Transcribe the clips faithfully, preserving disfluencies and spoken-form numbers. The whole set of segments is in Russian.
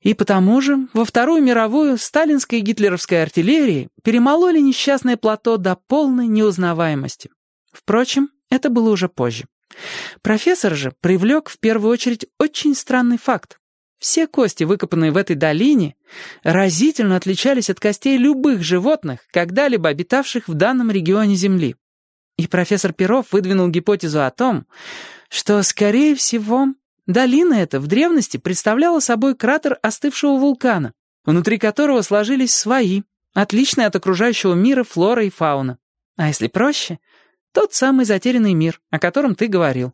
И потому же во Вторую мировую сталинская и гитлеровская артиллерии перемололи несчастное плато до полной неузнаваемости. Впрочем, это было уже позже. Профессор же привлек в первую очередь очень странный факт. Все кости, выкопанные в этой долине, разительно отличались от костей любых животных, когда-либо обитавших в данном регионе Земли. И профессор Перов выдвинул гипотезу о том, что, скорее всего, долина эта в древности представляла собой кратер остывшего вулкана, внутри которого сложились свои, отличные от окружающего мира флора и фауна. А если проще, тот самый затерянный мир, о котором ты говорил.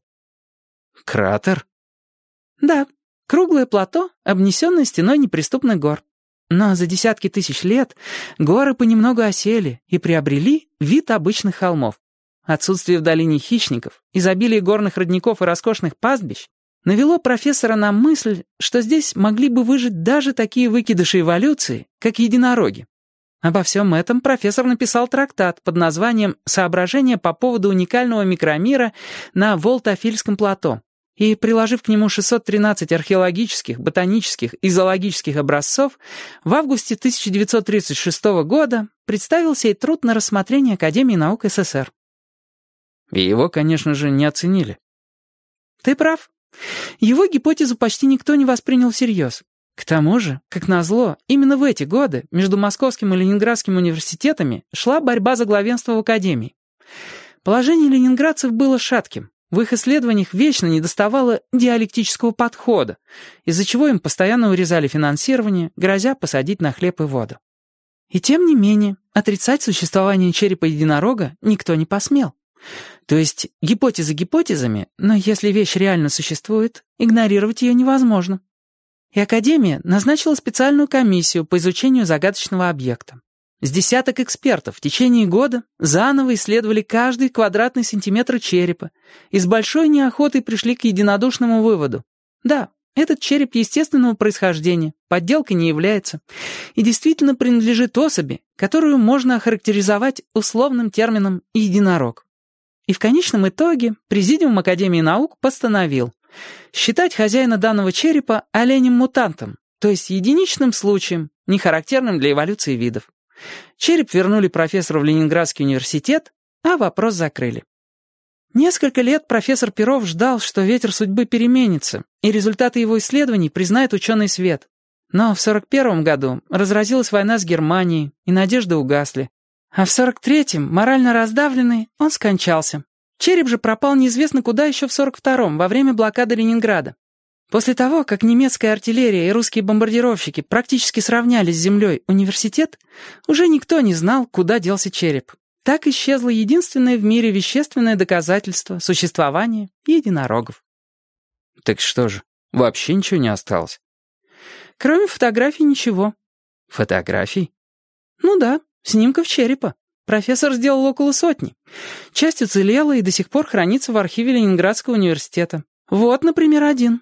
Кратер? Да, круглое плато, обнесенное стеной неприступных гор. Но за десятки тысяч лет горы понемногу осели и приобрели вид обычных холмов. Отсутствие в долине хищников, изобилие горных родников и роскошных пастбищ навело профессора на мысль, что здесь могли бы выжить даже такие выкидыши эволюции, как единороги. Обо всем этом профессор написал трактат под названием «Соображения по поводу уникального микромира на Волтофильском плато», и, приложив к нему шестьсот тринадцать археологических, ботанических и зоологических образцов, в августе тысяча девятьсот тридцать шестого года представил сей труд на рассмотрение Академии наук СССР. И его, конечно же, не оценили. Ты прав. Его гипотезу почти никто не воспринял всерьез. К тому же, как назло, именно в эти годы между Московским и Ленинградским университетами шла борьба за главенство в Академии. Положение ленинградцев было шатким. В их исследованиях вечно недоставало диалектического подхода, из-за чего им постоянно урезали финансирование, грозя посадить на хлеб и воду. И тем не менее, отрицать существование черепа единорога никто не посмел. То есть гипотезы гипотезами, но если вещь реально существует, игнорировать ее невозможно. И Академия назначила специальную комиссию по изучению загадочного объекта. С десяток экспертов в течение года заново исследовали каждый квадратный сантиметр черепа и с большой неохотой пришли к единодушному выводу. Да, этот череп естественного происхождения, подделкой не является, и действительно принадлежит особи, которую можно охарактеризовать условным термином «единорог». И в конечном итоге Президиум Академии наук постановил считать хозяина данного черепа оленем-мутантом, то есть единичным случаем, не характерным для эволюции видов. Череп вернули профессору в Ленинградский университет, а вопрос закрыли. Несколько лет профессор Перов ждал, что ветер судьбы переменится, и результаты его исследований признает ученый свет. Но в сорок первом году разразилась война с Германией, и надежды угасли. А в сорок третьем, морально раздавленный, он скончался. Череп же пропал неизвестно куда еще в сорок втором, во время блокады Ленинграда. После того, как немецкая артиллерия и русские бомбардировщики практически сравняли с землей университет, уже никто не знал, куда делся череп. Так исчезло единственное в мире вещественное доказательство существования единорогов. Так что же, вообще ничего не осталось? Кроме фотографий ничего. Фотографий? Ну да, снимков черепа. Профессор сделал около сотни. Часть уцелела и до сих пор хранится в архиве Ленинградского университета. Вот, например, один.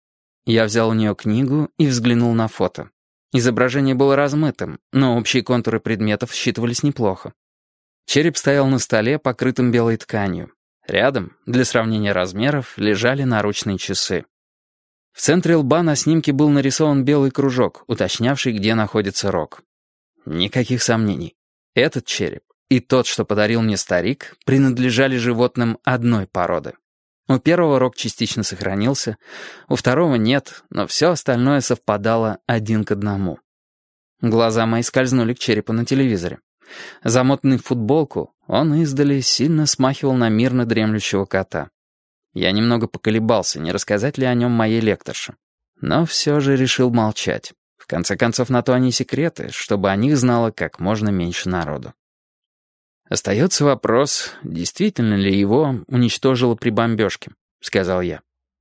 Я взял у нее книгу и взглянул на фото. Изображение было размытым, но общие контуры предметов считывались неплохо. Череп стоял на столе, покрытым белой тканью. Рядом, для сравнения размеров, лежали наручные часы. В центре лба на снимке был нарисован белый кружок, уточнявший, где находится рог. Никаких сомнений. Этот череп и тот, что подарил мне старик, принадлежали животным одной породы. У первого рог частично сохранился, у второго нет, но все остальное совпадало один к одному. Глаза мои скользнули к черепу на телевизоре. Замотанный в футболку, он издали сильно смахивал на мирно дремлющего кота. Я немного поколебался, не рассказать ли о нем моей лекторше. Но все же решил молчать. В конце концов, на то они секреты, чтобы о них знало как можно меньше народу. «Остается вопрос, действительно ли его уничтожило при бомбежке», — сказал я.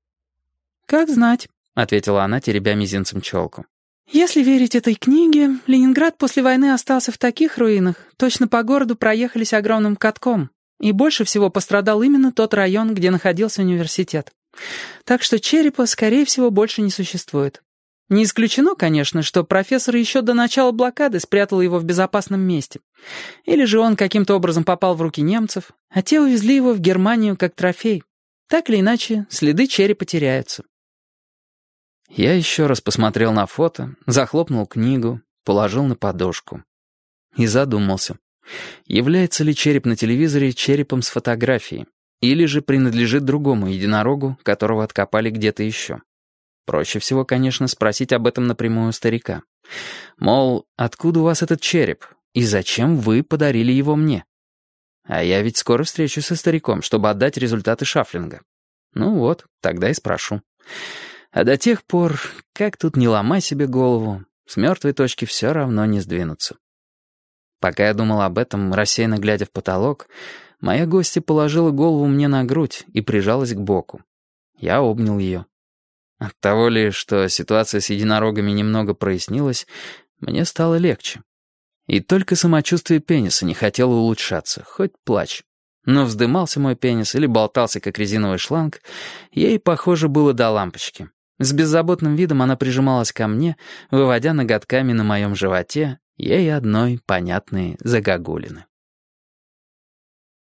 «Как знать», — ответила она, теребя мизинцем челку. «Если верить этой книге, Ленинград после войны остался в таких руинах, точно по городу проехались огромным катком, и больше всего пострадал именно тот район, где находился университет. Так что черепа, скорее всего, больше не существует. Не исключено, конечно, что профессор еще до начала блокады спрятал его в безопасном месте. Или же он каким-то образом попал в руки немцев, а те увезли его в Германию как трофей. Так или иначе, следы черепа теряются». Я еще раз посмотрел на фото, захлопнул книгу, положил на подушку. И задумался, является ли череп на телевизоре черепом с фотографией, или же принадлежит другому единорогу, которого откопали где-то еще. Проще всего, конечно, спросить об этом напрямую у старика. Мол, откуда у вас этот череп, и зачем вы подарили его мне? А я ведь скоро встречусь со стариком, чтобы отдать результаты шафлинга. Ну вот, тогда и спрошу. А до тех пор, как тут не ломай себе голову, с мертвой точки все равно не сдвинуться. Пока я думал об этом, рассеянно глядя в потолок, моя гостья положила голову мне на грудь и прижалась к боку. Я обнял ее. От того ли, что ситуация с единорогами немного прояснилась, мне стало легче. И только самочувствие пениса не хотело улучшаться, хоть плачь. Но вздымался мой пенис или болтался, как резиновый шланг, ей, похоже, было до лампочки. С беззаботным видом она прижималась ко мне, выводя ноготками на моем животе ей одной понятные загогулины.